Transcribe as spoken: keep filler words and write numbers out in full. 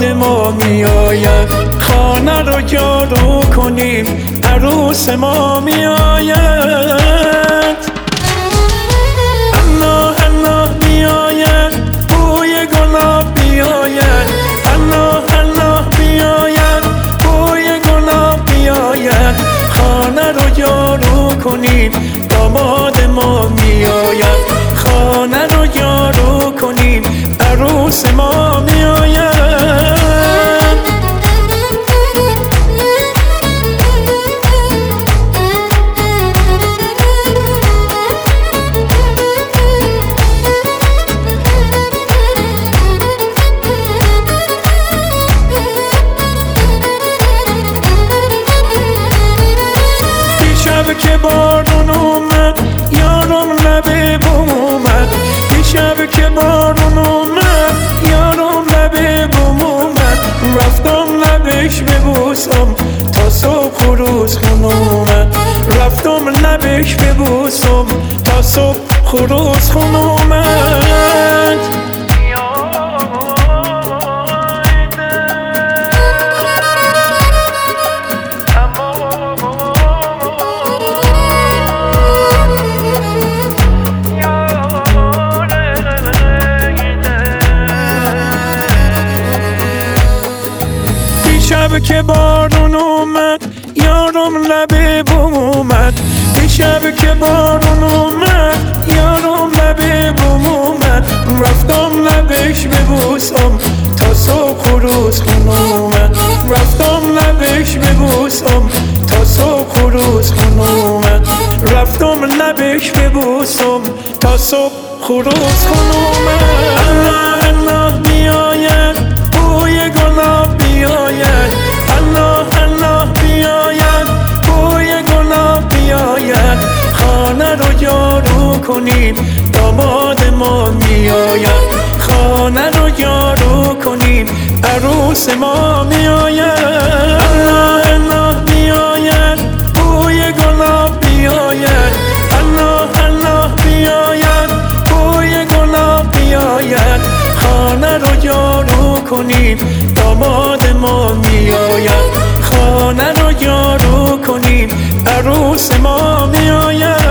داماد ما میآید، خانه رو جارو کنیم عروس ما میآید. انا انا میآید بوی گلاب میآید، انا انا میآید بوی گلاب میآید، خانه رو جارو کنیم داماد ما میآید، خانه رو جارو کنیم عروس ما میآید. دیشب که بارون اومد یارم لب بوم اومد، دیشب که بارون اومد یارم لب بوم اومد، رفتم لبش ببوسم تا صبح و روز خون اومد، رفتم لبش ببوسم تا صبح و روز خون اومد. دیشب که بارون اومد یارم لب بوم اومد، دیشب که بارون اومد یارم لب بوم اومد، رفتم لبش ببوسم تا صبح و روز خون اومد، رفتم لبش ببوسم تا صبح و روز خون اومد، رفتم لبش ببوسم تا صبح و روز خون اومد. الله الله میآید بوی گلاب میآید، الله الله میآید بوی گلاب میآید، خانه رو جارو کنیم داماد ما میآید، خانه رو جارو کنیم عروس ما میآید. الله الله میآید بوی گلاب میآید، الله الله میآید بوی گلاب میآید، خانه رو جارو کنیم داماد ما میآید، خانه رو جارو کنیم عروس ما میآید.